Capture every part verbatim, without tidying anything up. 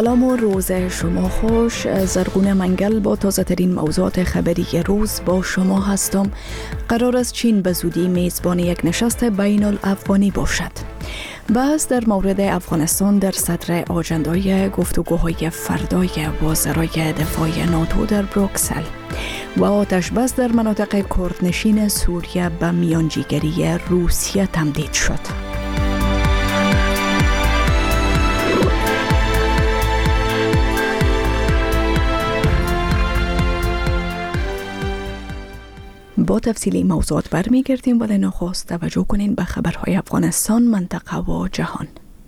سلام و روز شما خوش. زرغون منگل با تازه ترین موضوعات خبری روز با شما هستم. قرار است چین به زودی میزبان یک نشست بین الافغانی باشد. بحث در مورد افغانستان در صدر آجندای گفتگوهای فردای وزرای دفاع ناتو در بروکسل و آتش بس در مناطق کردنشین سوریه به میانجیگری روسیه تمدید شد. با تفصیلی موضوعات برمیگردیم، ولی نخست توجه کنین به خبرهای افغانستان، منطقه و جهان.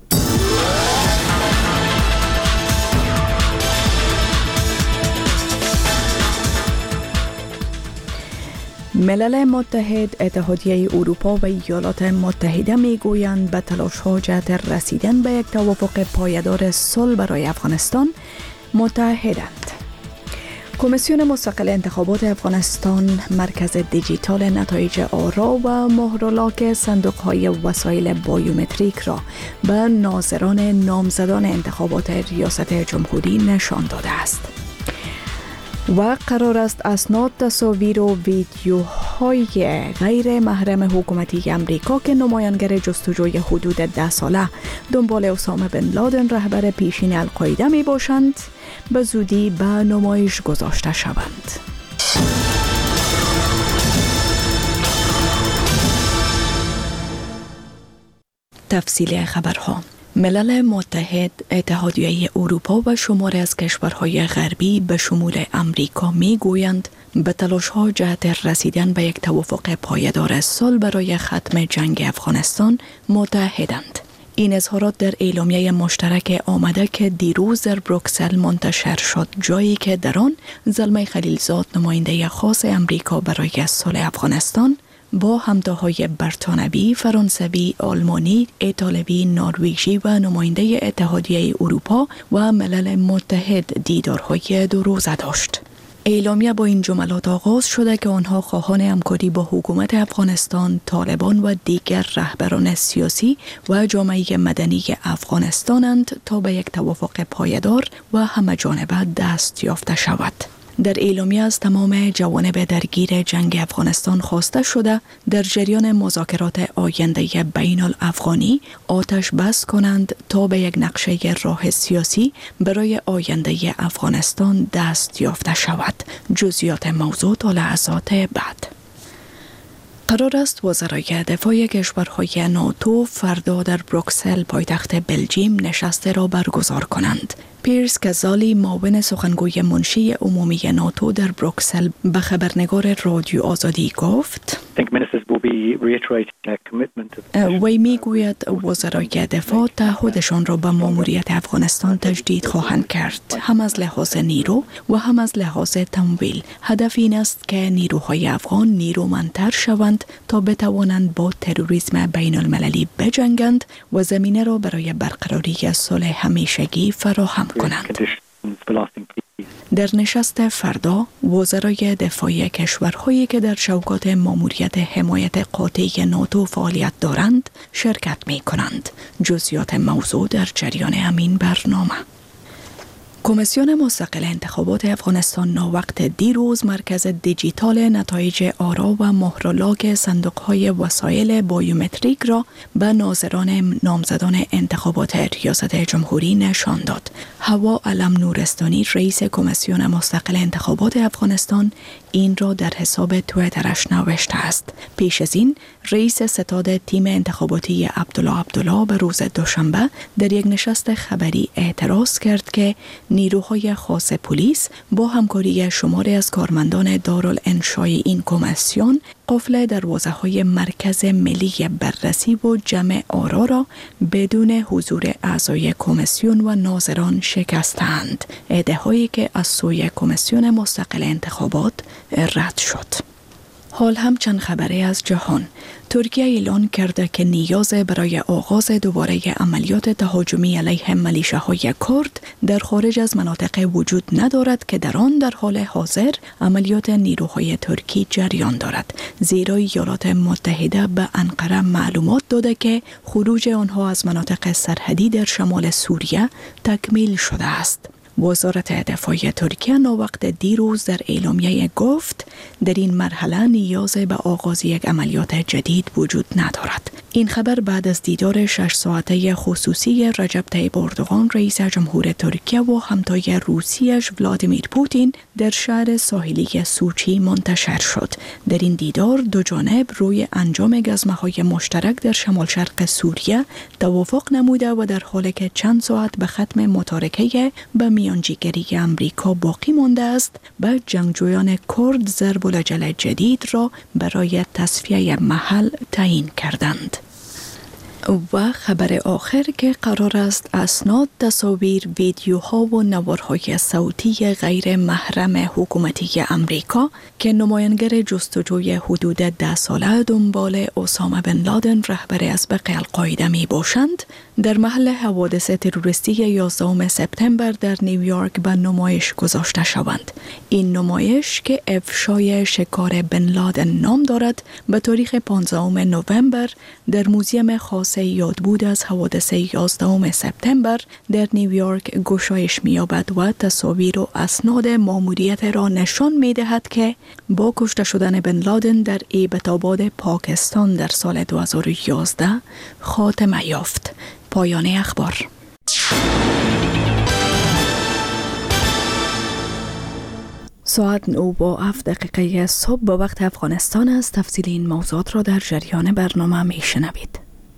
ملل متحد، اتحادیه اروپا و ایالات متحده میگویند به تلاش‌ها جهت رسیدن به یک توافق پایدار صلح برای افغانستان متحدند. کمیسیون مستقل انتخابات افغانستان مرکز دیجیتال نتایج آرا و مهرلاک صندوق‌های وسایل بایومتریک را به ناظران نامزدان انتخابات ریاست جمهوری نشان داده است و قرار است اسناد، تصاویر و ویدیوهای غیر محرم حکومتی امریکا که نمایانگر جستجوی حدود ده ساله دنبال اسامه بن لادن رهبر پیشین القاعده می باشند به زودی به نمایش گذاشته شوند. تفصیل خبرها. ملل متحد، اتحادیه اروپا و شماری از کشورهای غربی به شمول امریکا می گویند به تلاش‌ها جهت رسیدن به یک توافق پایدار صلح برای ختم جنگ افغانستان متحدند. این اظهارات در اعلامیه مشترک آمده که دیروز در بروکسل منتشر شد، جایی که در آن زلمه خلیلزاد، نماینده خاص امریکا برای صلح افغانستان، با همتاهای برتانوی، فرانسوی، آلمانی، ایتالوی، نروژی و نماینده اتحادیه اروپا و ملل متحد دیدارهای دو روزه داشت. اعلامیه با این جملات آغاز شده که آنها خواهان همکاری با حکومت افغانستان، طالبان و دیگر رهبران سیاسی و جامعه مدنی افغانستانند تا به یک توافق پایدار و همه‌جانبه دست یافته شود. در اعلامیه از تمام جوانب درگیر جنگ افغانستان خواسته شده در جریان مذاکرات آینده بین الافغانی آتش بس کنند تا به یک نقشه راه سیاسی برای آینده افغانستان دست یافته شود. جزئیات موضوع تا لحظات بعد. قرار است وزرای دفاع کشورهای ناتو فردا در بروکسل پایتخت بلژیم نشست را برگزار کنند. پیرس کزالی، معاون سخنگوی منشی عمومی ناتو در بروکسل، به خبرنگار رادیو آزادی گفت وی میگوید وزرای دفاع تعهدشان را به ماموریت افغانستان تجدید خواهند کرد، هم از لحاظ نیرو و هم از لحاظ تمویل. هدف این است که نیروهای افغان نیرومندتر شوند تا بتوانند با تروریسم بین المللی بجنگند و زمینه را برای برقراری صلح همیشگی فراهم کنند. در نشست فردا وزرای دفاع کشورهایی که در شوکات ماموریت حمایت قاطع ناتو فعالیت دارند شرکت می کنند. جزئیات موضوع در جریان همین برنامه. کمیسیون مستقل انتخابات افغانستان ناوقت دیروز مرکز دیجیتال نتایج آرا و مهرلاک صندوق‌های وسایل بایومتریک را به ناظران نامزدان انتخابات ریاست جمهوری نشان داد. هوا علم نورستانی، رئیس کمیسیون مستقل انتخابات افغانستان، این را در حساب توییترش نوشته است. پیش از این رئیس ستاد تیم انتخاباتی عبدالله عبدالله به روز دوشنبه در یک نشست خبری اعتراض کرد که نیروهای خاص پلیس با همکاری شماری از کارمندان دارالانشای این کمیسیون قفل دروازه‌های مرکز ملی بررسی و جمع آرا را بدون حضور اعضای کمیسیون و ناظران شکستند. ادعایی که از سوی کمیسیون مستقل انتخابات رد شد. حال هم چند خبری از جهان. ترکیه اعلان کرده که نیاز برای آغاز دوباره عملیات تهاجمی علیه ملیشه‌های کرد در خارج از مناطق وجود ندارد که در آن در حال حاضر عملیات نیروهای ترکی جریان دارد، زیرا ایالات متحده به انقره معلومات داده که خروج آنها از مناطق سرحدی در شمال سوریه تکمیل شده است. وزارت دفاع ترکیه ناوقت دیروز در اعلامیه گفت در این مرحله نیاز به آغاز یک عملیات جدید وجود ندارد. این خبر بعد از دیدار شش ساعته خصوصی رجب طیب اردوغان رئیس جمهور ترکیه و همتای روسیش ولادیمیر پوتین در شهر ساحلی سوچی منتشر شد. در این دیدار دو جانب روی انجام گزمه‌های مشترک در شمال شرق سوریه توافق نموده و در حالی که چند ساعت به ختم متارکه به میانجیگری امریکا باقی مانده است، به جنگجویان کرد ضرب الجل جدید را برای تصفیه محل تعیین کردند. و خبر آخر که قرار است اسناد، تصاویر، ویدیوها و نوارهای صوتی غیر محرم حکومتی امریکا که نمایانگر جستجوی حدود ده ساله دنبال اسامه بن لادن رهبر اسبق القاعده می باشند، در محل حوادث تروریستی یازدهم سپتامبر در نیویورک به نمایش گذاشته شوند. این نمایش که افشای شکار بن لادن نام دارد، به تاریخ پانزدهم نوامبر در موزیم خاص یادبود از حوادث یازدهم سپتامبر در نیویورک گشایش می‌یابد و تصاویر و اسناد ماموریت را نشان می‌دهد که با کشته شدن بن لادن در ایبت‌آباد پاکستان در سال دو هزار و یازده خاتمه یافت. پایان اخبار. ساعت نو با هفت دقیقه صبح به وقت افغانستان است. تفصیل این موضوعات را در جریان برنامه می شنوید.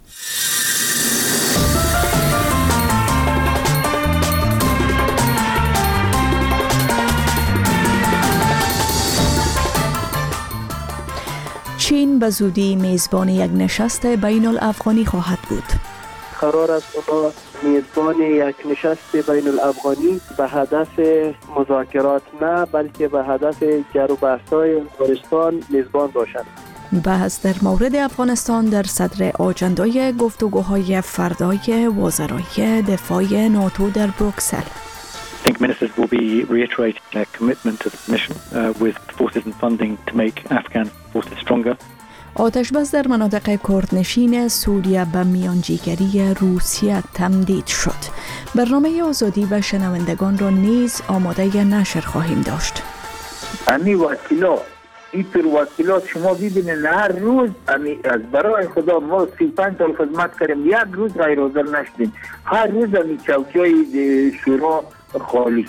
چین به زودی میزبان یک نشست بین الافغانی خواهد بود. قرار است اونا میزبان یک نشست بین الافغانی به هدف مذاکرات نه، بلکه به هدف جر و بحث‌های افغانستان میزبان باشند. بحث در مورد افغانستان در صدر آجندای گفتگوهای فردای وزرای دفاع ناتو در بروکسل. I think ministers will be reiterating their commitment to the mission uh, with forces and funding to make Afghan forces stronger. آتش‌بس در مناطق کردنشین سوریه به میانجیگری روسیه تمدید شد. برنامه آزادی و شنوندگان را نیز آماده نشر خواهیم داشت. امی وکیلا اینطور وکیلات شما ببینید هر روز امی از برای خدا ما سی و پنج سال خدمت کردیم، یک روز غیر حاضر نشدیم. هر روز امی چوکی‌های شورا خالی.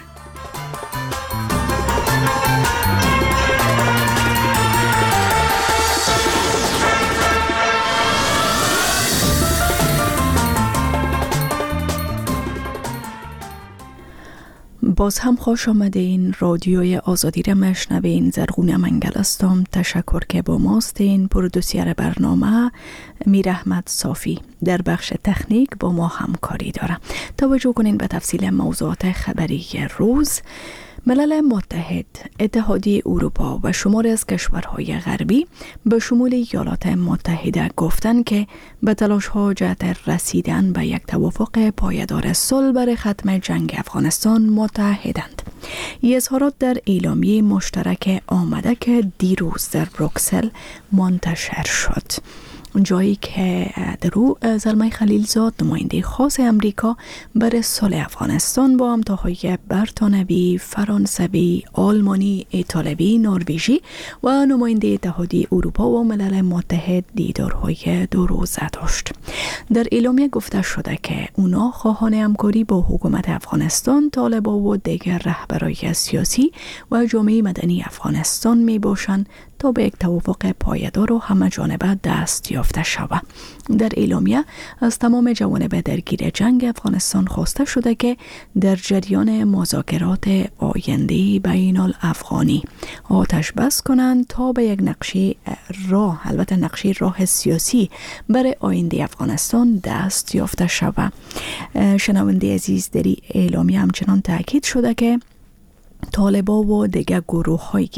باز هم خوش آمده. این رادیوی آزادی را مشنوین. زرغون منگل هستم. تشکر که با ماستین. پرودوسر برنامه میر احمد صافی در بخش تکنیک با ما همکاری داره. توجه کنین به تفصیل موضوعات خبری روز. ملل متحد، اتحادیه اروپا و شماری از کشورهای غربی به شمول ایالات متحده گفتند که به تلاش‌ها جهت رسیدن به یک توافق پایدار صلح برای ختم جنگ افغانستان متحدند. این اظهارات در اعلامیه مشترک آمده که دیروز در بروکسل منتشر شد، جایی که در او زلمه خلیلزاد نماینده خاص امریکا برای صلح افغانستان با همتاهای برتانوی، فرانسوی، آلمانی، ایتالوی، نروژی و نماینده اتحادیه اروپا و ملل متحد دیدارهای دو روزه داشت. در اعلامیه گفته شده که اونا خواهان همکاری با حکومت افغانستان، طالبان و دیگر رهبران سیاسی و جامعه مدنی افغانستان می باشند تا به یک توافق پایدار و همه جانبه دست یافته شود. در اعلامیه از تمام جوانب درگیر جنگ افغانستان خواسته شده که در جریان مذاکرات آینده بین الافغانی آتش بس کنند تا به یک نقشه راه، البته نقشه راه سیاسی برای آینده افغانستان دست یافته شود. شنونده عزیز، در اعلامیه همچنان تاکید شده که طالبا و دیگر گروه های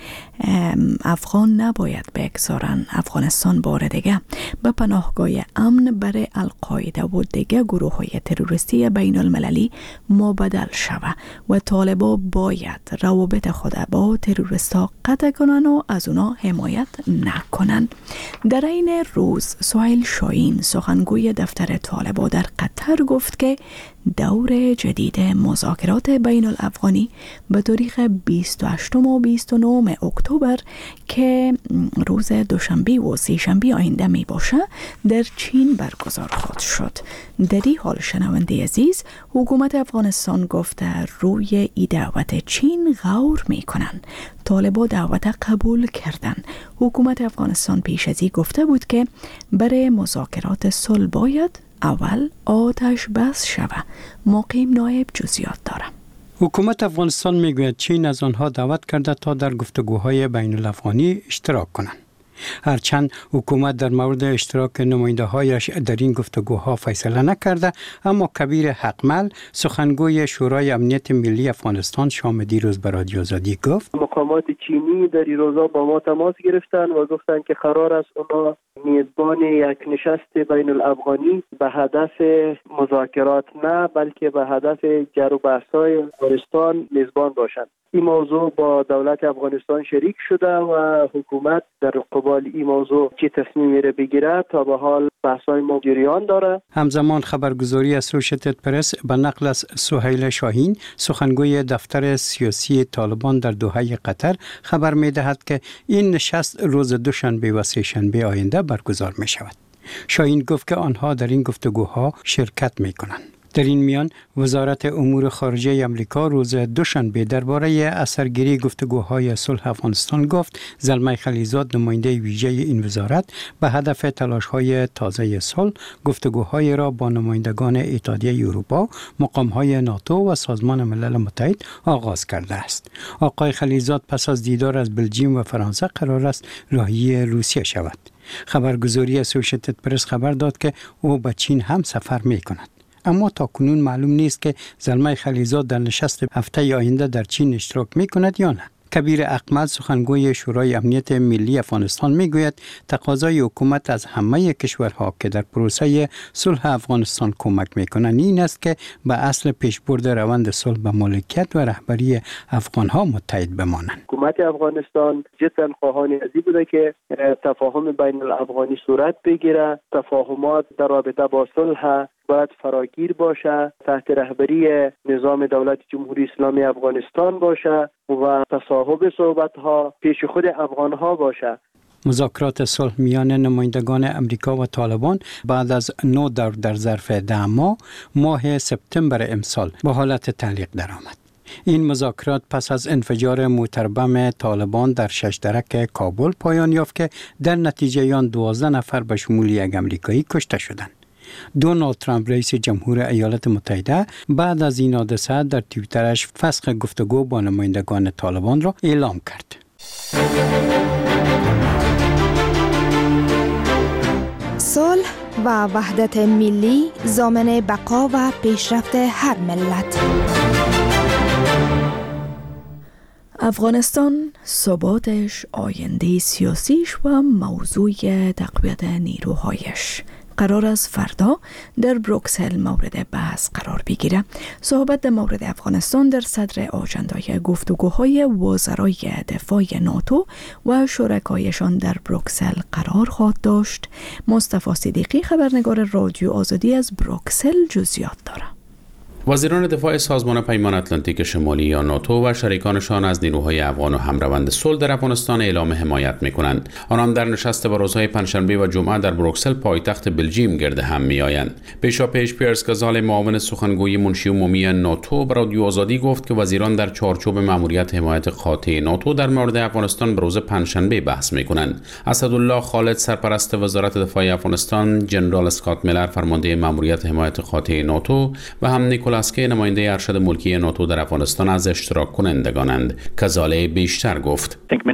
افغان نباید بگذارن افغانستان بار دیگه به پناهگاه امن برای القاعده و دیگر گروه های تروریستی بین المللی مبدل شوه و طالبا باید روابط خود با تروریستا قطع کنن و از اونا حمایت نکنن. در این روز سهیل شاهین سخنگوی دفتر طالبا در قطر گفت که دور جدید مذاکرات بین الافغانی به تاریخ بیست و هشت و بیست و نه اکتبر که روز دوشنبه و سه‌شنبه آینده می باشه در چین برگزار خواهد شد. در این حال شنونده عزیز، حکومت افغانستان گفته روی ای دعوت چین غور می کنن. طالبا دعوت قبول کردن. حکومت افغانستان پیش از این گفته بود که برای مذاکرات صلح باید اول آتش بس شوه. مقیم نایب جزئیات دارم. حکومت افغانستان میگوید چین از آنها دعوت کرده تا در گفتگوهای بین الافغانی اشتراک کنند. هرچند حکومت در مورد اشتراک نماینده هایش در این گفتگوها فیصله نکرده، اما کبیر حقمل سخنگوی شورای امنیت ملی افغانستان شام دیروز به رادیو آزادی گفت مقامات چینی در این روزا با ما تماس گرفتن و گفتن که قرار است اونا میزبان یک نشست بین الافغانی به هدف مذاکرات نه بلکه به هدف جر و بحث‌های افغانستان میزبان باشند. این موضوع با دولت افغانستان شریک شده و حکومت در قبال این موضوع چه تصمیمی را بگیره تا به حال بحث‌های ما جریان داره. همزمان خبرگزاری اسوشیتد پرس به نقل از سهیل شاهین سخنگوی دفتر سیاسی طالبان در دوحه قطر خبر می‌دهد که این نشست روز دوشنبه و سه‌شنبه آینده برگزار می‌شود. شاهین گفت که آنها در این گفتگوها شرکت می‌کنند. در این میان وزارت امور خارجه امریکا روز دوشنبه درباره اثرگیری گفتگوهای صلح افغانستان گفت زلمه خلیزاد نماینده ویژه این وزارت به هدف تلاش‌های تازه صلح گفتگوهای را با نمایندگان اتحادیه اروپا، مقام‌های ناتو و سازمان ملل متحد آغاز کرده است. آقای خلیزاد پس از دیدار از بلژیم و فرانسه قرار است راهی روسیه شود. خبرگزاری اسوشیتد پرس خبر داد که او به چین هم سفر می‌کند. اما تا کنون معلوم نیست که زلمه خلیزاد در نشست هفته آینده در چین اشتراک می کند یا نه. کبیر اقمل سخنگوی شورای امنیت ملی افغانستان می گوید تقاضای حکومت از همه کشورها که در پروسه صلح افغانستان کمک می کنند این است که به اصل پیشبرد روند صلح به مالکیت و رهبری افغانها متحد بمانند. حکومت افغانستان جدا خواهان ازی بوده که تفاهم بین الافغانی صورت بگیره، تفاهمات در رابطه با صلح باید فراگیر باشه، تحت رهبری نظام دولت جمهوری اسلامی افغانستان باشه و تصاحب صحبت‌ها پیش خود افغان‌ها باشه. مذاکرات صلح میان نمایندگان امریکا و طالبان بعد از نو دور در ظرف ده ماه ماه سپتامبر امسال به حالت تعلیق درآمد. این مذاکرات پس از انفجار موتربم طالبان در شش درک کابل پایان یافت که در نتیجه آن دوازده نفر به شمول یک امریکایی کشته شدند. دونالد ترامپ رئیس جمهور ایالات متحده بعد از این حادثه در توییترش فسخ گفتگو با نمایندگان طالبان را اعلام کرد. صلح و وحدت ملی ضامن بقا و پیشرفت هر ملت. افغانستان ثباتش، آینده سیاسیش و موضوع تقویت نیروهایش قرار است فردا در بروکسل مورد بحث قرار بگیره. صحبت در مورد افغانستان در صدر آجندای گفتگوهای وزرای دفاع ناتو و شرکایشان در بروکسل قرار خواهد داشت. مصطفی صدیقی خبرنگار رادیو آزادی از بروکسل جزئیات دارد. وزیران دفاع سازمان پیمان اتلانتیک شمالی یا ناتو و شریکانشان از نیروهای افغان و همروند صلح در افغانستان اعلام حمایت می‌کنند. آنان در نشست با روزهای پنجشنبه و جمعه در بروکسل پایتخت بلژیم گرد هم می‌آیند. پیشاپیش پیرس گازال معاون سخنگوی منشی عمومی ناتو به رادیو آزادی گفت که وزیران در چارچوب مأموریت حمایت قاطع ناتو در مورد افغانستان به روز پنجشنبه بحث می‌کنند. اسدالله خالد سرپرست وزارت دفاع افغانستان، جنرال اسکات میلر فرمانده مأموریت حمایت قاطع ناتو و هم نیکولاس که نماینده ارشد ملکی ناتو در افغانستان از اشتراک کنندگانند. کزاله بیشتر گفت. I think ministers will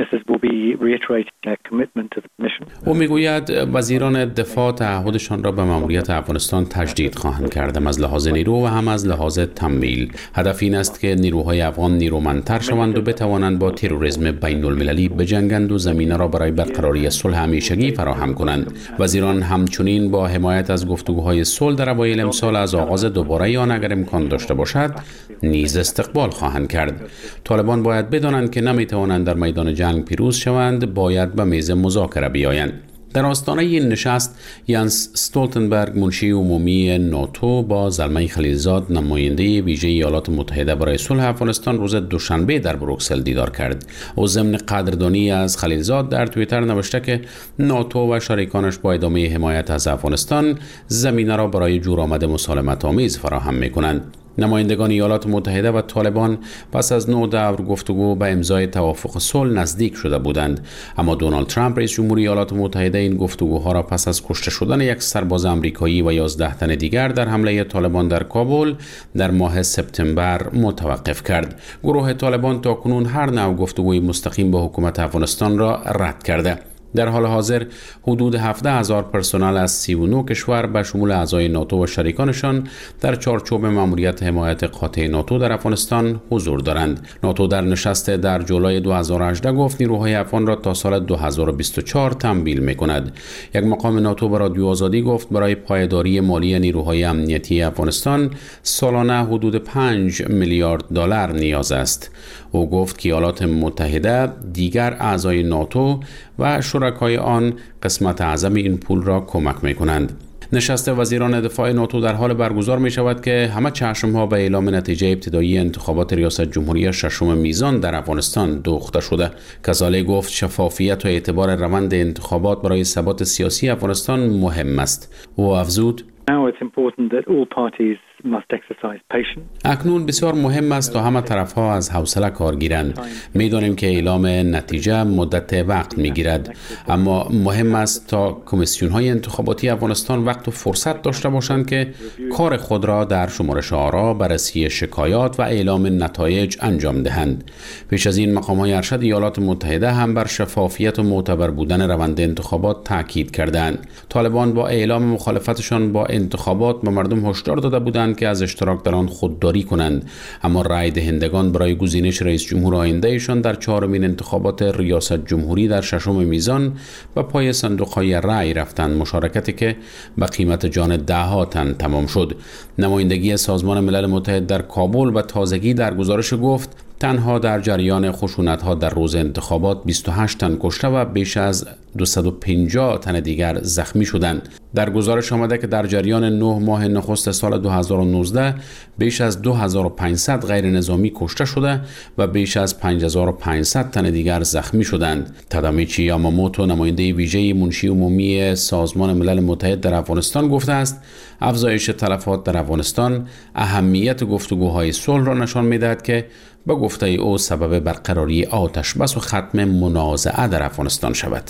be reiterating their commitment to the mission. او میگوید وزیران دفاع تعهدشان را به ماموریت افغانستان تجدید خواهند کرد، هم از لحاظ نیرو و هم از لحاظ تمویل. هدف این است که نیروهای افغان نیرومندتر شوند و بتوانند با تروریسم بین المللی بجنگند و زمینه را برای برقراری صلح همیشگی فراهم کنند. وزیران همچنین با حمایت از گفتگوهای صلح در اوایل امسال از آغاز دوباره آن اگر امکان داشته باشد نیز استقبال خواهند کرد. طالبان باید بدانند که نمیتوانند در میدان جنگ پیروز شوند، باید به میز مذاکره بیایند. در آستانه این نشست یانس استولتنبرگ منشی عمومی ناتو با زلمه خلیلزاد نماینده ویژه ایالات متحده برای صلح افغانستان روز دوشنبه در بروکسل دیدار کرد. او ضمن قدردانی از خلیلزاد در توییتر نوشته که ناتو و شریکانش با ادامه حمایت از افغانستان زمینه را برای جورآمد مسالمت آمیز فراهم می‌کنند. نمایندگان ایالات متحده و طالبان پس از نه دور گفتگو به امضای توافق صلح نزدیک شده بودند، اما دونالد ترامپ رئیس جمهوری ایالات متحده این گفتگوها را پس از کشته شدن یک سرباز آمریکایی و یازده تن دیگر در حمله طالبان در کابل در ماه سپتامبر متوقف کرد. گروه طالبان تاکنون هر نوع گفتگوی مستقیم با حکومت افغانستان را رد کرده. در حال حاضر حدود هفده هزار پرسنل از سی و نه کشور به شمول اعضای ناتو و شریکانشان در چارچوب ماموریت حمایت قاطع ناتو در افغانستان حضور دارند. ناتو در نشست در جولای دو هزار و هجده گفت نیروهای افغان را تا سال دو هزار و بیست و چهار تمویل می‌کند. یک مقام ناتو به رادیو آزادی گفت برای پایداری مالی نیروهای امنیتی افغانستان سالانه حدود پنج میلیارد دلار نیاز است. او گفت که ایالات متحده دیگر اعضای ناتو و شرکای آن قسمت اعظم این پول را کمک می‌کنند. نشست وزیران دفاع ناتو در حال برگزار می شود که همه چشم‌ها به اعلام نتیجه ابتدایی انتخابات ریاست جمهوری ششم میزان در افغانستان دوخته شده. کذالک گفت شفافیت و اعتبار روند انتخابات برای ثبات سیاسی افغانستان مهم است. او افزود Now it's important that all parties must exercise patience. اکنون بسیار مهم است تا همه طرف‌ها از حوصله کار گیرند. می‌دانیم که اعلام نتیجه مدت وقت می‌گیرد، اما مهم است تا کمیسیون‌های انتخاباتی افغانستان وقت و فرصت داشته باشند که کار خود را در شمارش آرا، بررسی شکایات و اعلام نتایج انجام دهند. پیش از این مقام‌های ارشد ایالات متحده هم بر شفافیت و معتبر بودن روند انتخابات تاکید کردند. طالبان با اعلام مخالفتشان با انتخابات به مردم هشدار داده بودند که از اشتراک در آن خودداری کنند، اما رای دهندگان برای گزینش رئیس جمهور آیندهشان در چهارمین انتخابات ریاست جمهوری در ششم میزان به پای صندوق‌های رای رفتند، مشارکتی که به قیمت جان ده ها تن تمام شد. نمایندگی سازمان ملل متحد در کابل به تازگی در گزارش گفت تنها در جریان خشونت‌ها در روز انتخابات بیست و هشت تن کشته و بیش از دویست و پنجاه تن دیگر زخمی شدند. در گزارش آمده که در جریان نه ماه نخست سال دو هزار و نوزده بیش از دو هزار و پانصد غیر نظامی کشته شده و بیش از پنج هزار و پانصد تن دیگر زخمی شدند. تادامیچی یاماموتو نماینده ویژه منشی عمومی سازمان ملل متحد در افغانستان گفته است افزایش تلفات در افغانستان اهمیت گفتگوهای صلح را نشان می‌دهد که با گفته او سبب برقراری آتش بس و ختم منازعه در افغانستان شود.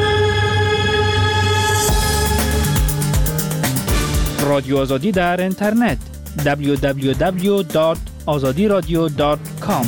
رادیو آزادی در اینترنت دبلیو دبلیو دبلیو دات آزادی رادیو دات کام.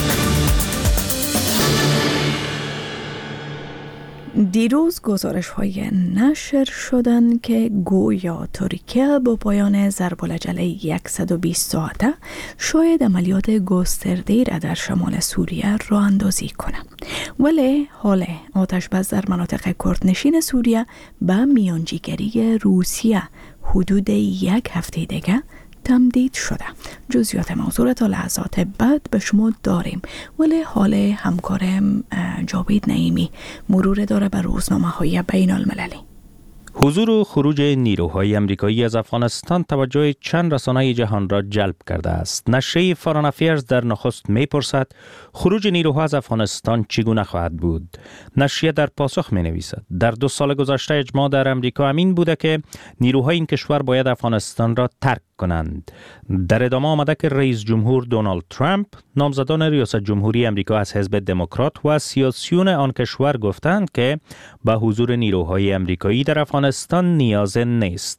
دیروز گزارش های نشر شدن که گویا ترکیه با پایان ضرب‌العجله صد و بیست ساعته شاید عملیات گسترده را در شمال سوریه راه اندازی کنند، ولی حال آتش بس در مناطق کردنشین سوریه به میانجیگری روسیه حدود یک هفته دیگه تمدید شده. جزئیات موضوع تا لحظات بعد به شما داریم، ولی حال همکارم جاوید نعیمی مرور داره بر روزنامه‌های بین المللی. حضور و خروج نیروهای امریکایی از افغانستان توجه چند رسانه جهان را جلب کرده است. نشریه فارن افیرز در نخست می‌پرسد خروج نیروها از افغانستان چگونه خواهد بود. نشریه در پاسخ می‌نویسد در دو سال گذشته اجماع در امریکا همین بوده که نیروهای این کشور باید افغانستان را ترک کنند. در ادامه آمده که رئیس جمهور دونالد ترامپ، نامزدان ریاست جمهوری امریکا از حزب دموکرات و سیاسیون آن کشور گفتند که به حضور نیروهای امریکایی در افغانستان نیاز نیست.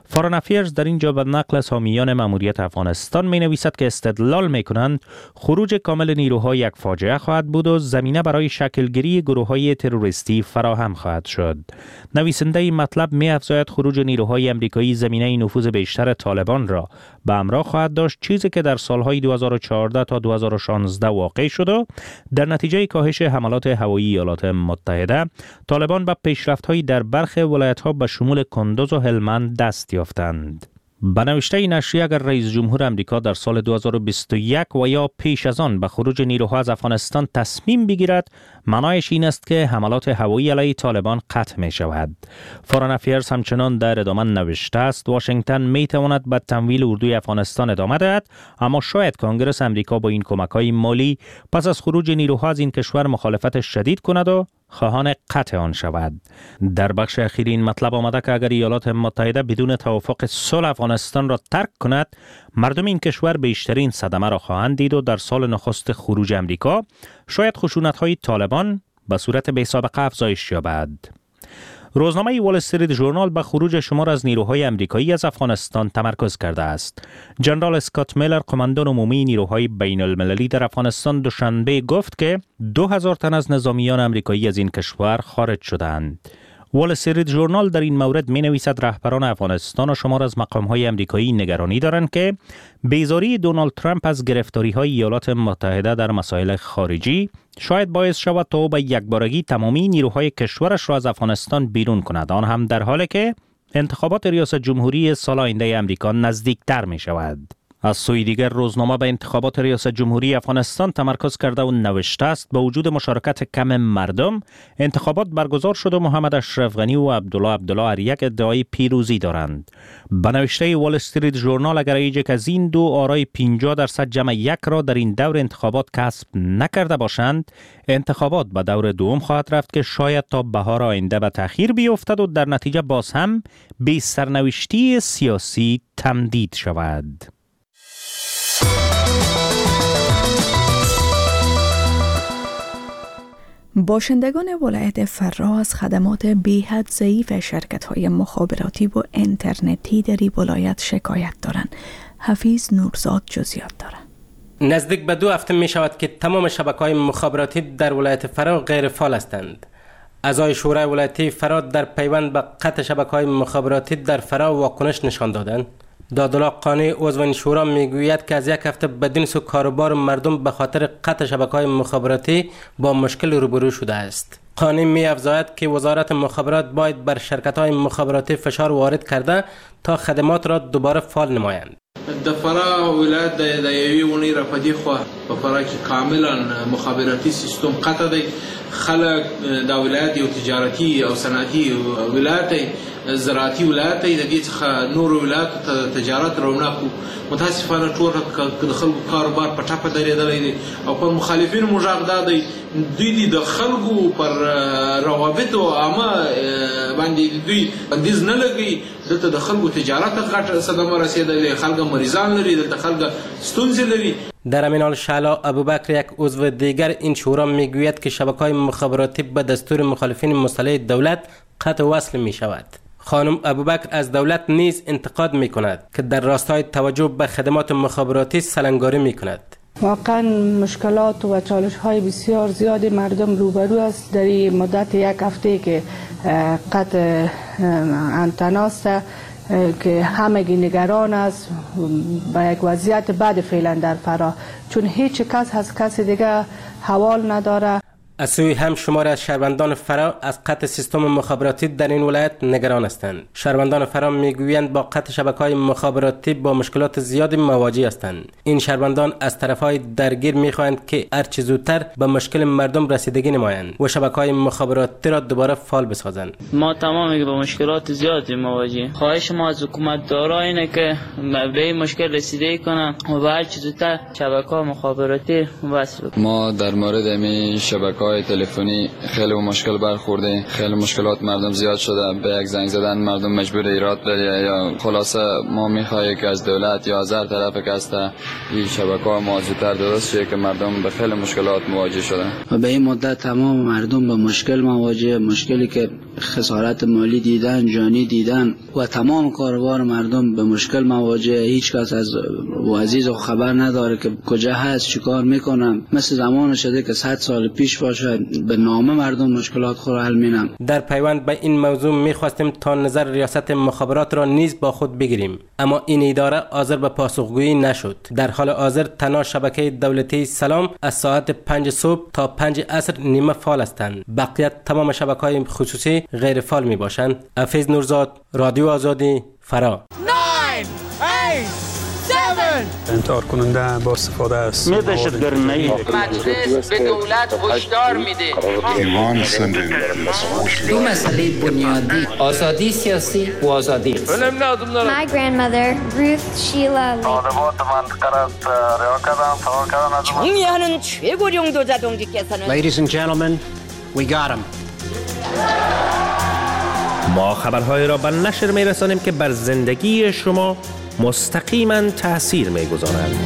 فارن افیرز در اینجا به نقل از حامیان مأموریت افغانستان می نویسد که استدلال می کنند خروج کامل نیروها یک فاجعه خواهد بود و زمینه برای شکلگیری گروه‌های تروریستی فراهم خواهد شد. نویسنده این مطلب می افزاید خروج نیروهای امریکایی زمینه نفوذ بیشتر طالبان را به همراه خواهد داشت، چیزی که در سالهای دو هزار و چهارده تا دو هزار و شانزده واقع شد و در نتیجه کاهش حملات هوایی ایالات متحده طالبان به پیشرفت‌هایی در برخی ولایت‌ها به شمول کندوز و هلمند دست یافتند. به نوشته نشریه اگر رئیس جمهور امریکا در سال دو هزار و بیست و یک و یا پیش از آن به خروج نیروها از افغانستان تصمیم بگیرد، معنایش این است که حملات هوایی علیه طالبان قطع می شود. فارن افیرز همچنان در ادامه نوشته است واشنگتن می تواند به تمویل اردوی افغانستان ادامه دهد، اما شاید کنگره امریکا با این کمک‌های مالی پس از خروج نیروها از این کشور مخالفت شدید کند و خواهان قطع آن شود. در بخش اخیر این مطلب آمده که اگر ایالات متحده بدون توافق صلح افغانستان را ترک کند، مردم این کشور بیشترین صدمه را خواهند دید و در سال نخست خروج امریکا شاید خشونت‌های طالبان به صورت بی‌سابقه افزایش یابد. روزنامه وال استریت ژورنال به خروج شمار از نیروهای امریکایی از افغانستان تمرکز کرده است. جنرال اسکات میلر، قماندان عمومی نیروهای بین المللی در افغانستان، دوشنبه گفت که دو هزار تن از نظامیان امریکایی از این کشور خارج شدند. وال استریت ژورنال در این مورد می نویسد رهبران افغانستان و شمار از مقام‌های امریکایی نگرانی دارند که بیزاری دونالد ترامپ از گرفتاری‌های ایالات متحده در مسائل خارجی شاید باعث شود تا او به یکبارگی تمامی نیروهای کشورش را از افغانستان بیرون کند، آن هم در حالی که انتخابات ریاست جمهوری سال آینده امریکا نزدیکتر می شود. از سوی دیگر روزنامه به انتخابات ریاست جمهوری افغانستان تمرکز کرده و نوشته است با وجود مشارکت کم مردم انتخابات برگزار شد و محمد اشرف غنی و عبدالله عبدالله هر یک ادعای پیروزی دارند. به نوشته وال استریت ژورنال اگر ایجک از این دو آرای پنجاه درصد جمع یک را در این دور انتخابات کسب نکرده باشند، انتخابات به دور دوم خواهد رفت که شاید تا بهار آینده به تأخیر بیفتد و در نتیجه باز هم به سرنوشتی سیاسی تمدید شود. باشندگان ولایت فرا از خدمات بی‌حد ضعیف شرکت‌های مخابراتی و اینترنتی در این ولایت شکایت دارند. حفیظ نورزاد جزئیات دارد. نزدیک به دو هفته می شود که تمام شبکه‌های مخابراتی در ولایت فرا غیر فعال هستند. اعضای شورای ولایتی فرا در پیوند به قطع شبکه‌های مخابراتی در فرا واکنش نشان دادند. دادالله قانی عضو این شورا میگوید که از یک هفته بدین سو کاروبار مردم به خاطر قطع شبکه‌های مخابراتی با مشکل روبرو شده است. قانی می افزاید که وزارت مخابرات باید بر شرکت‌های مخابراتی فشار وارد کرده تا خدمات را دوباره فعال نمایند. د فرا ولایت د یوې اونۍ راپدې خوا په فرا کې کاملا مخابراتي سیستم قطع دی. خلک د ولایت یو تجارتي او صنعتي ولایت دی، زراعتي ولایت دی، د دې څخه نور ولایتو ته تجارت رونق متاسفانه ټول د خلکو کاروبار په ټپه درېدلی دی او پر مخالفینو مو غږ دا دی دوی د خلکو پر روابطو عامه باندې دوی بندیز نه لګوي. دلته د خلکو تجارت ته غټه صدمه رسېدلې، خلک مریضان لري، دلته خلک ستونزې لري. در همین حال شعلا ابوبکر، یک عضو دیگر این شورا، میگوید که شبکه‌های مخابراتی به دستور مخالفین مسلح دولت قطع وصل می شود. خانم ابوبکر از دولت نیز انتقاد می کند که در راستای توجه به خدمات مخابراتی سلنگاری می کند. واقعا مشکلات و چالش های بسیار زیادی مردم روبرو است در این مدت یک هفته که قطع انتناست که همگی نگران است با یک وضعیت بد فعلا در فرا، چون هیچ کس از کس دیگه حوال نداره. از سوی هم شمار از شهروندان فرا از قطع سیستم مخابراتی در این ولایت نگران هستند. شهروندان فرا میگویند با قطع شبکه‌های مخابراتی با مشکلات زیادی مواجه هستند. این شهروندان از طرف‌های درگیر میخواهند که هر چه زودتر به مشکل مردم رسیدگی نمایند و شبکه‌های مخابراتی را دوباره فعال بسازند. ما تمامی با مشکلات زیادی مواجهیم. خواهش ما از حکومت دارا اینه که به این مشکل رسیدگی کنند و به هر چه زودتر شبکه‌های مخابراتی وصل کنند. ما در مورد همین شبکه شبکه‌های تلفنی خیلی مشکل برخورده، خیلی مشکلات مردم زیاد شده. به یک زنگ زدن مردم مجبور ایراد بده یا خلاصه ما می‌خوایم که از دولت یا از هر طرف که است این شبکه‌ها موثرتر درست شه که مردم به خیلی مشکلات مواجه شدن. و به این مدت تمام مردم به مشکل مواجه، مشکلی که خسارت مالی دیدن، جانی دیدن و تمام کاروبار مردم به مشکل مواجه. هیچ کس از عزیز و خبر نداره که کجا هست، چیکار میکنن. مثل زمان شده که صد سال پیش باشه، به نامه مردم مشکلات خود حل مینن. در پیوند به این موضوع میخواستیم تا نظر ریاست مخابرات را نیز با خود بگیریم، اما این اداره حاضر به پاسخگویی نشد. در حال حاضر تنها شبکه دولتی سلام از ساعت پنج صبح تا پنج عصر نیمه فعال هستند. بقیت تمام شبکه‌های خصوصی غیر فعال می باشند. حفیظ نورزاد، رادیو آزادی، فرا. انتحار کننده با استفاده از دهشتگرانه مجلس به دولت هشدار میده. ایوان زندگی دو مسئله بنیادی، آزادی سیاسی و آزادی. My grandmother Ruth Sheila Lee. 총리하는 최고령 도자동지께서는 Ladies and gentlemen, we got him. ما خبرهای را به نشر می رسانیم که بر زندگی شما مستقیما تأثیر می گذارند.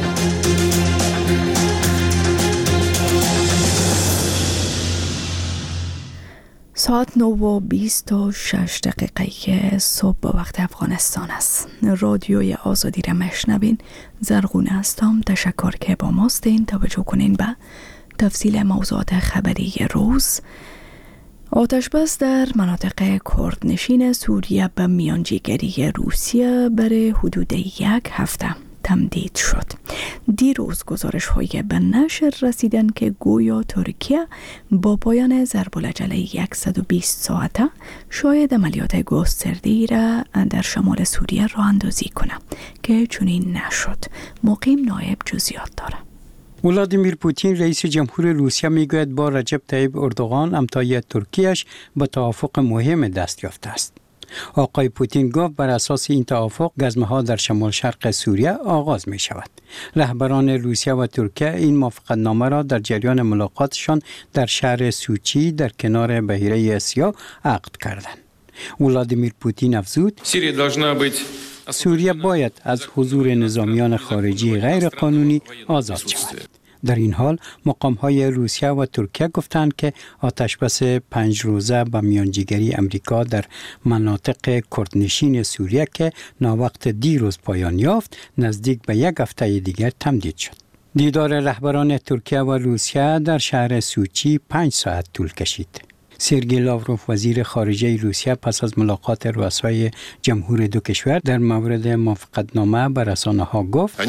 ساعت نه و بیست و شش دقیقه صبح به وقت افغانستان است. رادیوی آزادی را مشنوین. زرغونه هستم. تشکر که با ماستین. توجه کنین به تفصیل موضوعات خبری روز. آتشبس در مناطق کردنشین سوریه به میانجیگری روسیه برای حدود یک هفته تمدید شد. دیروز گزارش های به نشر رسیدن که گویا ترکیه با پایان ضرب العجله صد و بیست ساعته شاید عملیات گسترده‌ای را در شمال سوریه راه اندازی کنه که چنین نشد. مقیم نایب جزئیات داره. ولادیمیر پوتین رئیس جمهور روسیه میگوید با رجب طیب اردوغان امضای ترکیهش به توافق مهم دست یافته است. آقای پوتین گفت بر اساس این توافق گزمه‌ها در شمال شرق سوریه آغاز می شود. رهبران روسیه و ترکیه این موافقتنامه را در جریان ملاقاتشان در شهر سوچی در کنار بحیره سیاه عقد کردند. ولادیمیر پوتین افزود سوریه باید از حضور نظامیان خارجی غیر قانونی آزاد شود. در این حال مقام‌های روسیه و ترکیه گفتند که آتشبس پنج روزه با میانجیگری امریکا در مناطق کردنشین سوریه که ناوقت دیروز پایان یافت نزدیک به یک هفته دیگر تمدید شد. دیدار رهبران ترکیه و روسیه در شهر سوچی پنج ساعت طول کشید. سرگئی لاوروف وزیر خارجه روسیه پس از ملاقات رؤسای جمهور دو کشور در مورد موافقتنامه به رسانه‌ها گفت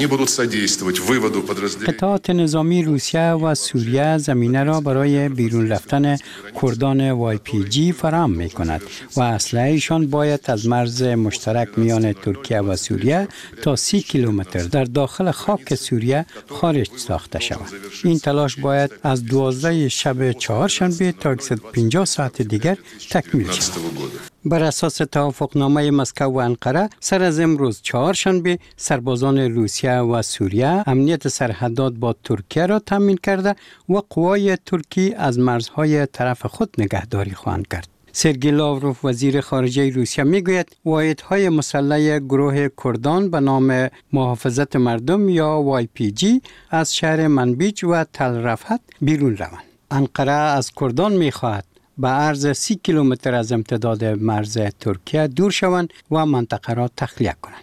قطعات نظامی روسیه و سوریه زمینه را برای بیرون رفتن کردان وای پی جی فراهم می‌کند و اسلحه‌شان باید از مرز مشترک میان ترکیه و سوریه تا سی کیلومتر در داخل خاک سوریه خارج ساخته شود. این تلاش باید از دوازده شب چهارشنبه تا صد و پنجاه ساعت دیگر تکمیل شد. بر اساس توافقنامه مسکو و انقره سر از امروز چهارشنبه سربازان روسیه و سوریه امنیت سرحدات با ترکیه را تامین کرده و قوای ترکی از مرزهای طرف خود نگهداری خواهند کرد. سرگئی لاوروف وزیر خارجه روسیه میگوید واحدهای مسلح گروه کردان به نام محافظت مردم یا وای پی جی از شهر منبیج و تل رفحت بیرون روند. انقره از کردان میخواهد به عرض سی کیلومتر از امتداد مرز ترکیه دور شوند و منطقه را تخلیه کنند.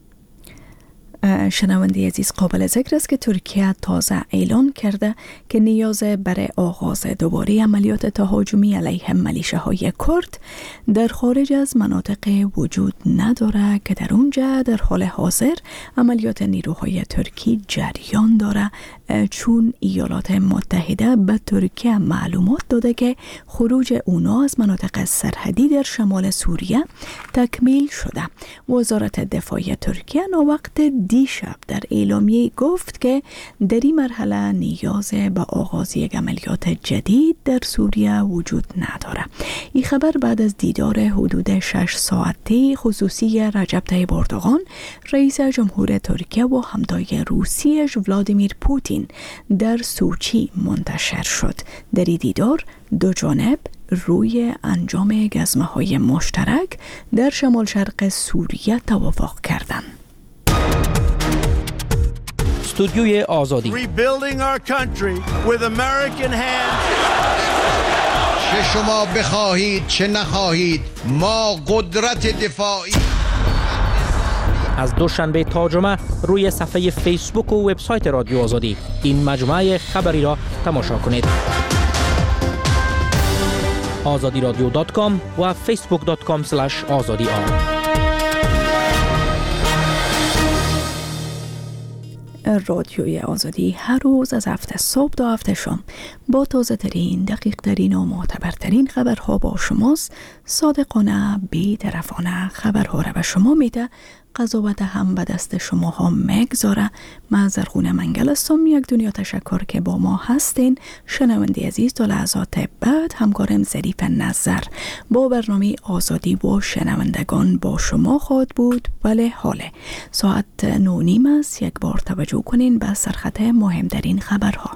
شنونده عزیز، قابل ذکر است که ترکیه تازه اعلان کرده که نیاز برای آغاز دوباره عملیات تهاجمی علیه ملیشه‌های کرد در خارج از مناطق وجود نداره که در اونجا در حال حاضر عملیات نیروهای ترکی جریان داره، چون ایالات متحده به ترکیه معلومات داده که خروج اونا از مناطق سرحدی در شمال سوریه تکمیل شده. وزارت دفاع ترکیه ناوقت دیشب در اعلامیه گفت که در این مرحله نیاز به آغاز یک عملیات جدید در سوریه وجود نداره. این خبر بعد از دیدار حدود شش ساعته خصوصی رجب طیب اردوغان رئیس جمهور ترکیه و همتای روسیش ولادیمیر پوتین در سوچی منتشر شد. در این دیدار دو جانب روی انجام گزمه‌های مشترک در شمال شرق سوریه توافق کردند. استودیوی آزادی. Rebuilding our country with American hands. چه شما بخواهید چه نخواهید ما قدرت دفاعی. از دوشنبه تا جمعه روی صفحه فیسبوک و وبسایت رادیو آزادی این مجموعه خبری را تماشا کنید. آزادی رادیو دات کام و فیسبوک دات کام اسلش آزادی آر. رادیوی آزادی هر روز از هفت صبح تا هفت شام با تازه ترین، دقیق ترین و معتبرترین خبرها با شماست. صادقانه، بی‌طرفانه خبرها را به شما میده. قضاوت هم به دست شما ها مگذاره. من زرخونه منگل هستم. یک دنیا تشکر که با ما هستین. شنونده عزیز، تا لحظات بعد همکارم ظریف نظر با برنامه آزادی و شنوندگان با شما خواهد بود. بله حاله ساعت نو نیم است. یک بار توجه کنین به سرخط مهمترین خبرها.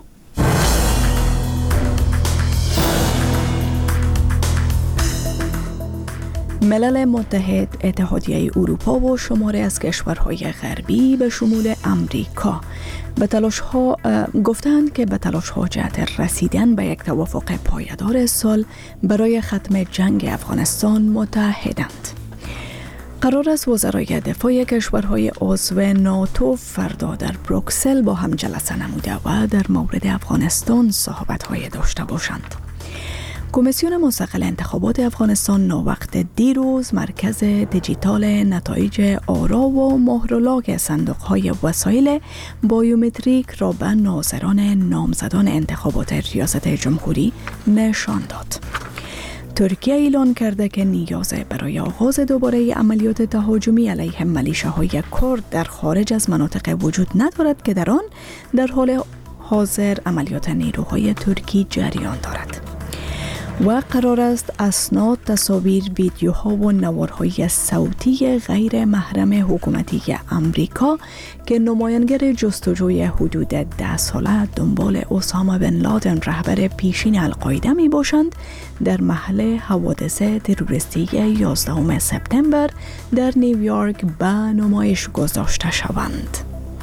ملل متحد، اتحادیه اروپا و شماری از کشورهای غربی به شمول امریکا به تلاش ها گفتند که به تلاش ها جهت رسیدن به یک توافق پایدار سال برای ختم جنگ افغانستان متحدند. قرار است وزرای دفاع کشورهای عضو ناتو فردا در بروکسل با هم جلسه نموده و در مورد افغانستان صحبت‌های داشته باشند. کمیسیون مستقل انتخابات افغانستان ناوقت دیروز مرکز دیجیتال نتایج آرا و مهرلاک صندوق‌های وسایل بایومتریک را به ناظران نامزدان انتخابات ریاست جمهوری نشان داد. ترکیه اعلان کرده که نیاز برای آغاز دوباره عملیات تهاجمی علیه ملیشه‌های کرد در خارج از مناطق وجود ندارد که در آن در حال حاضر عملیات نیروهای ترکی جریان دارد. و قرار است اسناد، تصاویر، ویدیوها و نوارهای صوتی غیر محرم حکومتی امریکا که نمایانگر جستجوی حدود ده ساله دنبال اسامه بن لادن رهبر پیشین القاعده می باشند در محل حوادث تروریستی یازدهم سپتامبر در نیویورک به نمایش گذاشته شوند.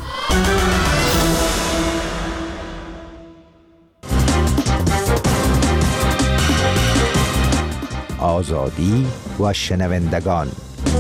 آزادی و شنوندگان.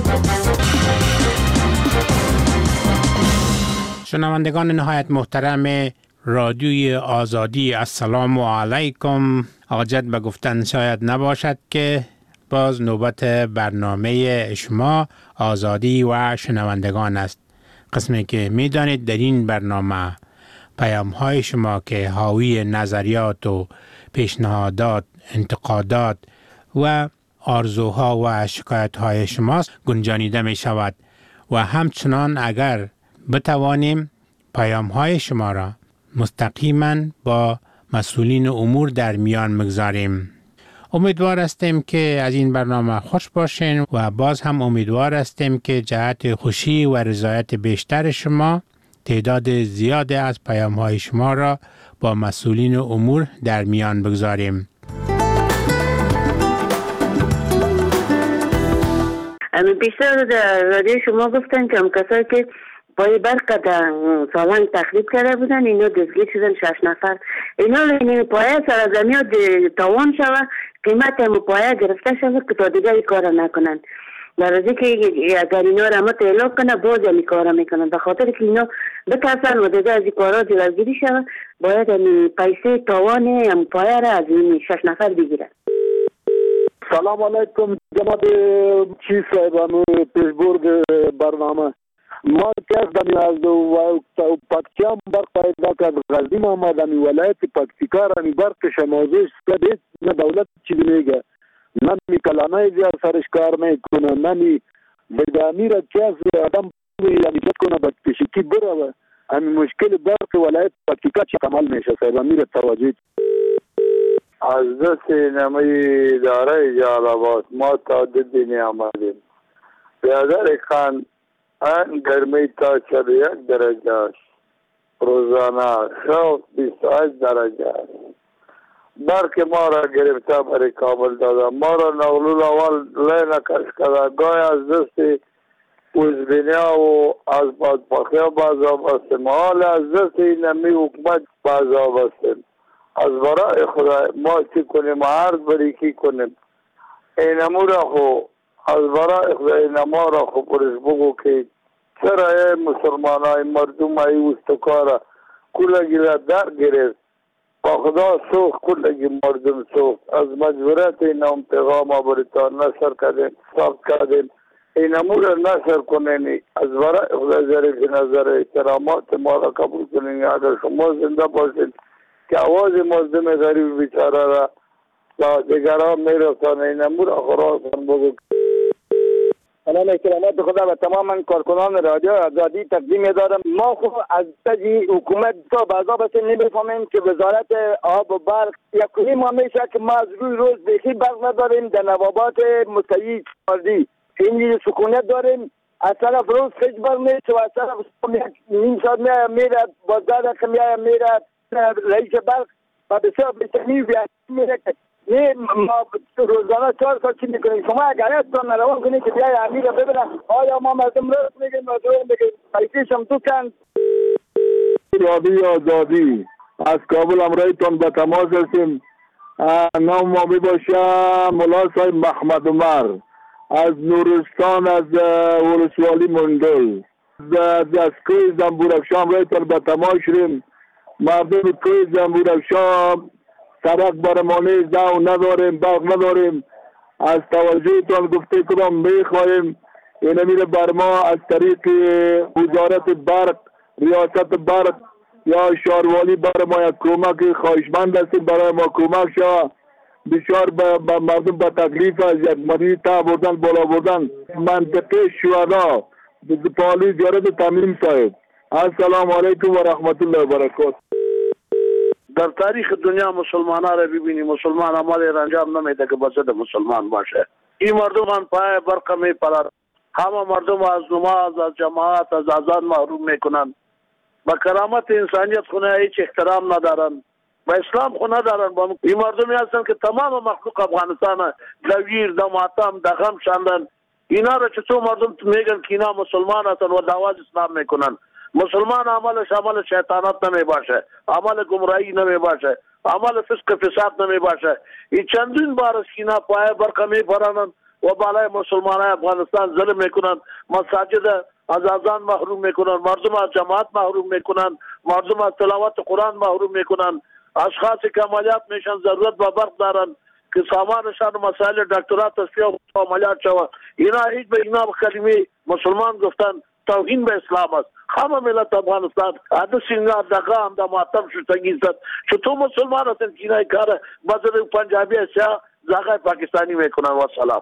شنوندگان نهایت محترم رادیوی آزادی، السلام علیکم. عاجت به گفتن شاید نباشد که باز نوبت برنامه شما آزادی و شنوندگان است. قسمی که میدانید در این برنامه پیام های شما که حاوی نظریات و پیشنهادات، انتقادات و آرزوها و شکایت‌های شماست گنجانیده می شود و همچنان اگر بتوانیم پیام‌های شما را مستقیما با مسئولین امور در میان مگذاریم. امیدوار هستیم که از این برنامه خوش باشین و باز هم امیدوار هستیم که جهت خوشی و رضایت بیشتر شما تعداد زیاد از پیام‌های شما را با مسئولین امور در میان بگذاریم. بیشتر در رادیو شما گفتن که هم کسایی که پای برق در سالنگ تخریب کرده بودن اینا دستگیر شدن شش نفر. اینا این پایه سرزمین تاوان شوه، قیمت هم پایه گرفته شوه که تا دیگه ای کار نکنن. در ازی که اگر اینا را مت اعلام کنه باز این کار میکنن. به خاطر که اینا بترسن و دیگه از این کارا جلوگیری شوه باید این پیسه تاوان هم پایه را از این شش نفر بگیرن. سلام علیکم جناب چیز صاحبان پیشبرد برنامه. ما کس دمی از پاکچام برق پیدا کرد غزی محمد دمی ولایت پاکتیکا رمی برق شمازش کده نه دولت چیزی میگه نمی کلانه زیاد سرش کار میکنه نمی بدامی را کس آدم یعنی کنه به پیشکی بره همین مشکل برق ولایت پکتیکا چه عمل میشه صاحب امیر توجه از دست نمای اداره جلالآباد ما تا دینی آمدیم بیادر خان ان گرمی تا چهل و یک درجه است روزانه شب بیست و هشت درجه است برق ما را گرفته برای کابل داده ما را نقلول اول لین کش کرده گاه از دست اوزبینیا و از بادپاخی بازا بستیم حال از دست نمی حکومت بازا بستیم از برای خدا ما چی کنیم عرض بری کی کنیم اینمو را خو از برای خدا اینما را خو پرش بگو که چرا ای مسلمان های مردم های استکارا کلگی را در گرفت با خدا سوخ کلگی مردم سوخ از مجبورت این هم پیغام بریتان نشر کردیم ساخت کردیم اینمو را نشر کنینی از برای خدا ظریف نظر احترامات ما را قبول کنینی اگر شما زنده باشید که آواز مردم غریب بیچاره را با دیگران میرسانه اینمو را خراسان بگو سلام احترامات به خدا و تماما کارکنان رادیو آزادی تقدیم دارم. ما خب از تجی حکومت تا بعضا بس نمیفهمیم که وزارت آب و برق یکی ما میشه که ما از روی روز بیخی برق نداریم در نوابات مستوی چاردی این سکونت داریم از طرف روز خیج برق میشه و از طرف نیم ساعت میره بازدار رقم میره رئیس برق و بسیار بسیار میره نه ما روزانه چهار سال چی میکنیم شما اگر هستان نروان کنید که بیای امیر رو ببینم آیا ما مردم راست میگیم و دور میگیم پیسیش هم تو کن رادی آزادی از کابل امرایتان به تماس هستیم نام ما می باشه مولا صاحب محمد عمر از نورستان از ولسوالی مندل از کوی زنبورفشان امرایتان به تماس شدیم مردم کوی زنبورفشان سرک برمانه دو نداریم برق نداریم از توجهتان گفته کنم میخواهیم این امیر برما از طریق وزارت برق ریاست برق یا شاروالی برما یک کمک خواهشمند هستیم برای ما کمک شد بسیار به مردم به تکلیف از یک مریض تا بردن بالا بردن منطقه شهدا پالی جارد تمیم صاحب السلام علیکم و رحمت الله و برکاته. در تاریخ دنیا مسلمان ها را ببینی مسلمان عمل انجام نمیده که بسد مسلمان باشه این مردم هم پای برق می پرد همه مردم از نماز از جماعت از اذان محروم میکنن با کرامت انسانیت خونه هیچ احترام ندارن با اسلام خونه ندارن با این مردمی هستن که تمام مخلوق افغانستان گویر د ماتم د غم شاندن اینا را چطور مردم میگن که اینا مسلمان هستن و دعوت اسلام میکنن مسلمان عملش عمل شیطانت نمی باشه عمل گمراهی نمی باشه عمل فسق فساد نمی باشه این چندین بار است که اینا پای برق می پرانند و بالای مسلمان افغانستان ظلم میکنن مساجد از اذان محروم میکنن مردم از جماعت محروم میکنن مردم از تلاوت قرآن محروم میکنن اشخاصی که عملیات میشن ضرورت به برق دارن که سامانشان مسائل دکترات تصفیه و عملیات شود اینا هیچ به اینا کلمه مسلمان گفتن توهین به اسلام است همه ملت افغانستان عدد سینگار دقا هم دا معتم شدگی زد چطور مسلمان هستن که اینای کار بزر پنجابی سیا زاغای پاکستانی میکنن و سلام.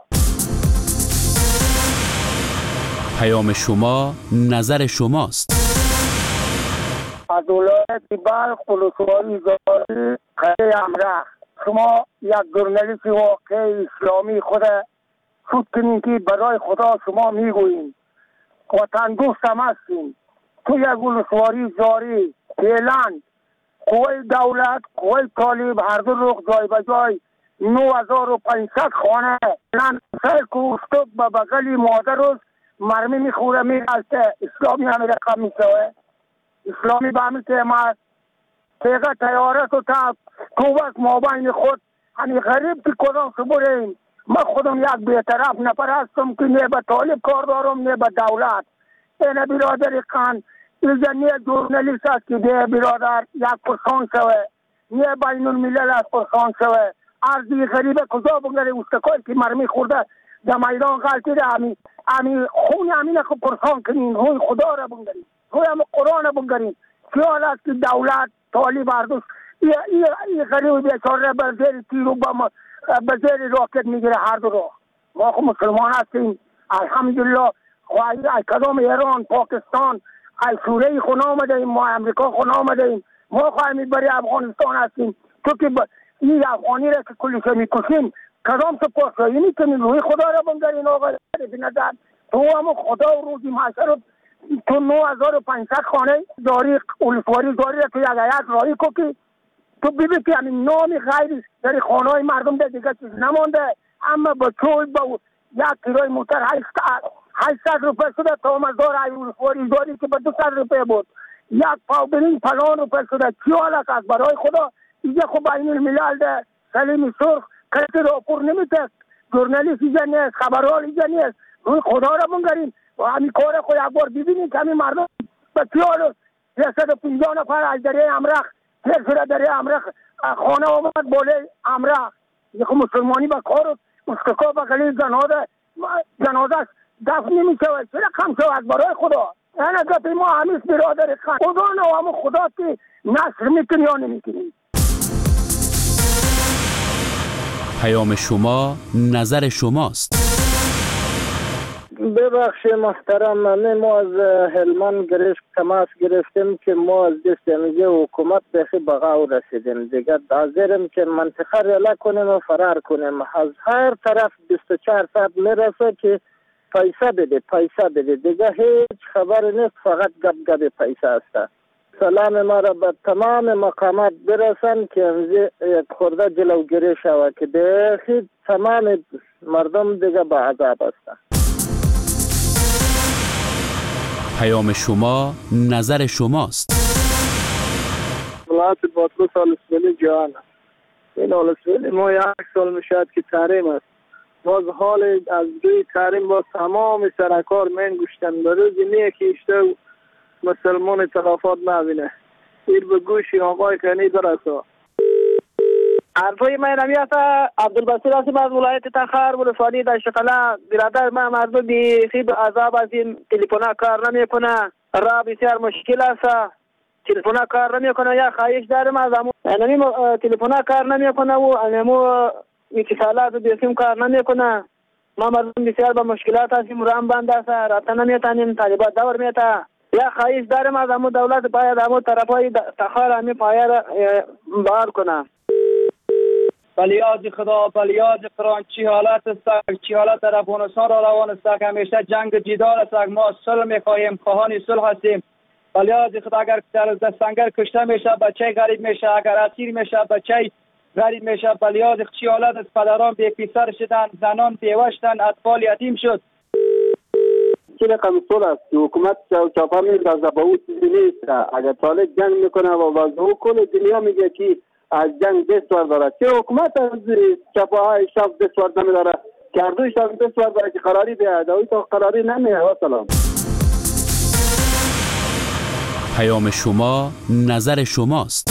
پیام شما نظر شماست. از ولایت بلخ ولسوالی زاری خیلی امرخ شما یک ژورنالیست واقعی اسلامی خود شد کنین که برای خدا شما میگوییم وطن دوست هم هستیم تو یک ولسوالی زاری فعلا قوی دولت قوی طالب هر دو رخ جای به جای نو هزار و پنجصد خانه فعلا سر کوستک به بغلی مادر روز مرمی میخوره میرسته اسلامی همه رقم میشوه اسلامی به همین تیمت تیغه تیاره تو تا کوبک مابین خود همین غریب که کدام سبوریم من خودم یک بیطرف نفر هستم که نه به طالب کار دارم نه به دولت اینه برادر خان اینجا نه جورنالیست است که ده برادر یک پرسان شوه نه بین الملل است پرسان شوه ارزی غریبه کجا بگره استکال که مرمی خورده در میدان غلطی ده همی همی خون همینه که پرسان کنین روی خدا را بگرین روی هم قرآن را بگرین خیال است که دولت طالب اردوش این غریب بیچاره به زیر تیرو به زیر راکت میگیره هر دو رو ما خود مسلمان هستیم الحمدلله خواهی ای کدام ایران پاکستان ای سوریه خون آمده ایم، ما امریکا خون آمده ایم، ما خواهیم برای افغانستان هستیم. تو که با این افغانی را که کلیشه میکشیم کدام تو پاسایی میکنیم؟ روی خدا را بنگرین آقا بنظر تو هم خدا و روزی محشر رو تو نه هزار و پانصد خانه داری اولسواری داری را که یک یک رایی کو که تو ببین که همین نام غیر در خانه های مردم در دیگه چیز نمانده. اما با چوی با یک کیلوی موتر هشتصد روپیه شده تا مزار های اولسواری داری که با دوصد روپیه بود. یک پاو برین پلان روپیه شده. چی حالت است برای خدا؟ اینجا خب بین الملل ده سلیم سرخ کسی راپور نمیده، ژورنالیست اینجا نیست، خبرحال اینجا نیست. روی خدا را بنگریم و همین کار خود یک بار ببینیم که همین مردم به چی حال سیصد و پنجاه نفر از دریای امرخ تیر شده. دریای امرخ خانه آمد بالای امرخ یک مسلمانی به کار مسککا به گلی جنازه جنازه دفن نمی شود. چرا کم شود برای خدا؟ این اگه ما همیش برادر خدا نه همون خدا که نصر میکنی یا نمیکنی. پیام شما نظر شماست. ببخشید محترم، ما از هلمند گرفت تماس گرفتیم که ما از دست میگه حکومت به بغاو رسیدیم دیگه. حاضریم که منطقه رلا کنیم و فرار کنیم. از هر طرف بیست و چهار ساعت میرسه که پیسه بده پیسه بده دیگه هیچ خبر نیست، فقط گپ گپ پیسه است. سلام ما را به تمام مقامات برسن که امزی یک خورده جلوگیری شود که دیگه تمام مردم دیگه به عذاب است. پیام شما نظر شماست. ولایت باطلوس آلسویلی جان، این آلسویلی ما یک سال میشد که تحریم است. باز حال از دوی تحریم با تمام سرکار من گوشتن به روزی نیه که اشته مسلمان تلافات نبینه. ایر به گوشی آقای کنی درسته. حرفای من نمیاد. عبدالبصیر هستم از ولایت تخار ولسوالی دشقلا. برادر من مردم بیخی به عذاب از این تلفن کار نمیکنه، را بسیار مشکل است. تلفن کار نمیکنه. یا خواهش دارم از همون نمی تلفن کار نمیکنه و همون اتصالات بیسیم کار نمیکنه. ما مردم بسیار به مشکلات هستیم، رام بند است، رابطه نمیتونیم، طالبات دور میته. یا خواهش دارم از همون دولت باید همون طرفای تخار همین پایه را بار کنه. بلیاد خدا بلیاد قرآن چی حالت است، چی حالت در افغانستان را روان است که همیشه جنگ جدال است. ما صلح میخواهیم، خواهان صلح هستیم. بلیاد خدا اگر در سنگر کشته میشه بچه غریب میشه، اگر اسیر میشه بچه غریب میشه. بلیاد چی حالت است، پدران بی پسر شدن، زنان بیوشتن، اطفال یتیم شد. چی رقم صلح است که حکومت چاپا میندازه به او چیزی نیست. اگر طالب جنگ میکنه و وضع کل دنیا میگه که از جنگ دستور دارد. چرا حکومت از چپاهای شب دستور نمیداره؟ کردوش هم دستور داره که قراری بیاید. اوی تا قراری نمیه. و سلام. پیام شما نظر شماست.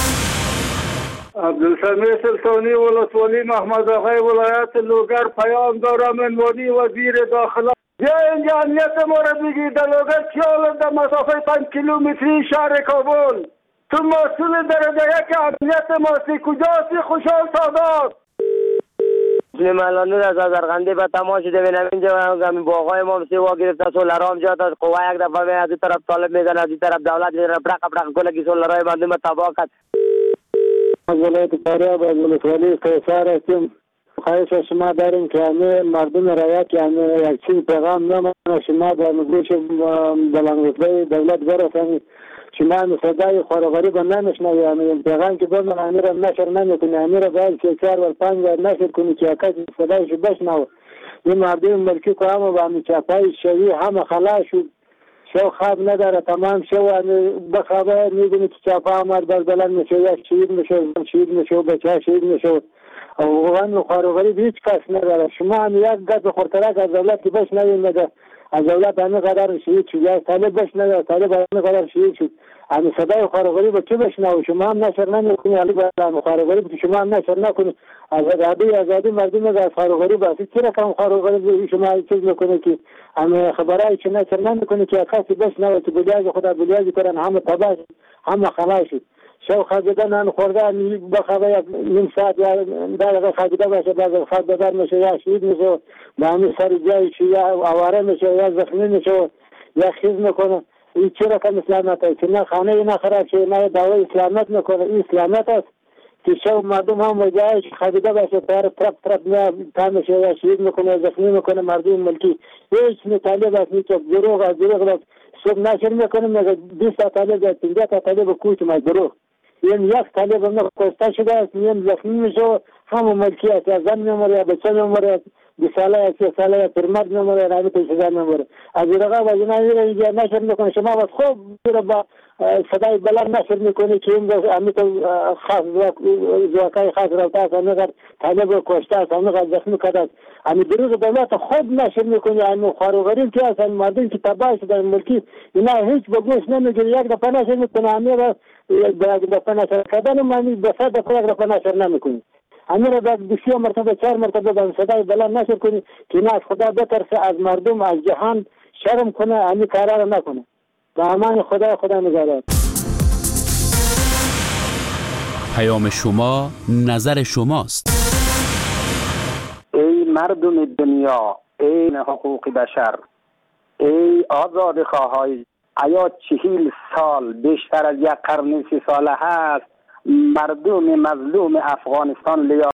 عبدالسمی سلطانی ولسوالی محمد آقای ولایت لوگر پیام دارم. من ولی وزیر داخله بیا اینجا امنیت ما را بگی. در لوگر چیال در مسافه پنج کیلومتری شهر کابل تو مسئول درجه که امنیت ماسی کجاست؟ خوشحال سادات ملانور از ازرقندی به تماش دوینم اینجا همین باغای ما سیوا گرفته سولرام جات از قوه یک دفعه می از این طرف طالب میزن، از این طرف دولت میزن، برق برق کلگی سولرهای مردم تباه کرد. از ولایت فاریاب از ولسوالی قیصر هستیم. خواهش از شما داریم که همه مردم رعیت که همه یک چیز پیغام نمانه شما در مگوش بلندرتبه دولت برسنید. شما همه صدای خارغاری با نمیشنوی. همه پیغام که بازم همه را نشر نمیکنی، همه را باید که چهار و پنج بار نشر کنی که کسی صدایش بشنو. این مردم ملکی که همه با همه چپای شوی همه خلاص شد. شو خواب نداره، تمام شو بخوابه میدونی که چپا آمد باز بلند میشه، یک شهید میشه، شهید میشه، بچه شهید میشه. اوغان خارغاری هیچ کس نداره. شما هم یک گز خورترک از دولت که بشنوید نده. از دولت همه قدر شهید شد، یا طالب بشنوید، طالب همه قدر شهید شد. همه صدای خارغاری با چه بشنوید؟ شما هم نشر نمیکنی، علی با خارغاری با شما هم نشر نکنی. آزادی آزادی مردم از خارغاری باسی. چرا کم خارغاری شما چیز میکنه که همه خبرای چه نشر نمیکنی که کسی بشنوید که بلیاز خدا بلیازی کنن همه تباش همه خلاص شد. شو خوابیده نان خورده بخوابه نیم ساعت یا دقیقه خوابیده باشه بعد خواب بدر میشه یا شهید میشه به همین سر جایش یا آواره میشه یا زخمی میشه یا خیز میکنه. این چی رقم اسلامت است که نه خانه اینا خراب شه نه دعوی اسلامت میکنه. این اسلامت است که شو مردم هم وجایش خوابیده باشه پر طرف طرف نه تامشه یا شهید میکنه زخمی میکنه مردم ملکی. هیچ مطالبه است که دروغ از دروغ است. صبح نشر میکنه میگه بیست تا طالب یا پنجاه تا طالب کوچ ما دروغ. این یک طالب ما کشته شده است این زخمی میشه همون ملکی است یا زن میموره یا بچه میموره دو ساله یا سه ساله یا پرمرد میموره رابط پیشزن میموره. از این رقم از اینا اینجا نشر میکنه شما باید خوب بیره با صدای بلند نشر میکنه که این امیت خاص زواکای خاص روتا است امیقدر طالب کشته است امیقدر زخمی کرده است. امی دروغ دولت خود نشر میکنه امی خواروغرین که است امی مردم که تباه شده ملکی اینا هیچ بگوش نمیگیره یک دفعه نشر میکنه امی را یک دفعه نشر کردن امی بسر دفعه یک دفعه نشر نمیکنه. امی را باید بسیار مرتبه چهار مرتبه با صدای بلند نشر کنی که اینا از خدا بترسه از مردم از جهان شرم کنه امی کارا را نکنه. با امان خدا خدا نگهدار. پیام شما نظر شماست. ای مردم دنیا، ای حقوق بشر، ای آزاد خواهای، آیا چهل سال بیشتر از یک قرن سی ساله هست مردم مظلوم افغانستان لیا